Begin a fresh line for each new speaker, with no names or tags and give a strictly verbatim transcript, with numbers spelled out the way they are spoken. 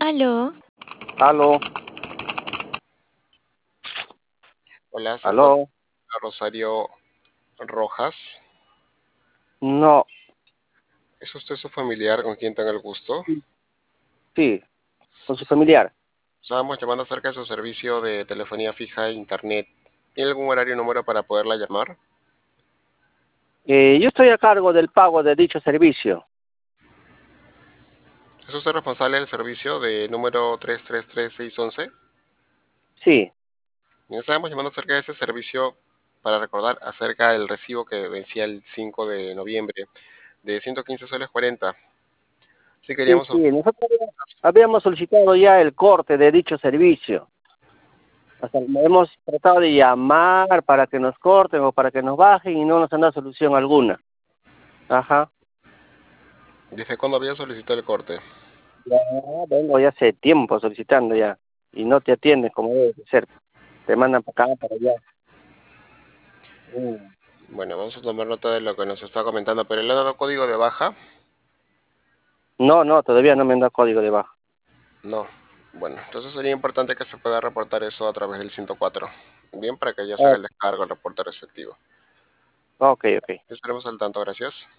Aló,
Aló,
hola, se encuentra
aló.
Rosario Rojas.
No,
¿Es usted su familiar con quien tenga el gusto?
sí, con su familiar.
Estábamos llamando acerca de su servicio de telefonía fija e internet. ¿Tiene algún horario y número para poderla llamar?
Eh, yo estoy a cargo del pago de dicho servicio.
¿Es usted responsable del servicio de número tres tres tres seis once?
Sí,
Y estábamos llamando acerca de ese servicio para recordar acerca del recibo que vencía el cinco de noviembre de ciento quince soles cuarenta. Sí
sí,
queríamos
sí.
ofrecer.
Nosotros había- habíamos solicitado ya el corte de dicho servicio. Hasta hemos tratado de llamar para que nos corten o para que nos bajen y no nos han dado solución alguna. Ajá.
¿Desde cuándo había solicitado el corte?
Ya vengo ya hace tiempo solicitando ya y no te atienden como debe de ser. Te mandan para acá, para allá. Mm.
Bueno, vamos a tomar nota de lo que nos está comentando, pero le ha dado código de baja.
No, no, todavía no me han dado código de baja.
No. Bueno, entonces sería importante que se pueda reportar eso a través del ciento cuatro. Bien, para que ya se haga
Oh,
el descargo, el reporte respectivo.
ok, ok.
Estaremos al tanto, gracias.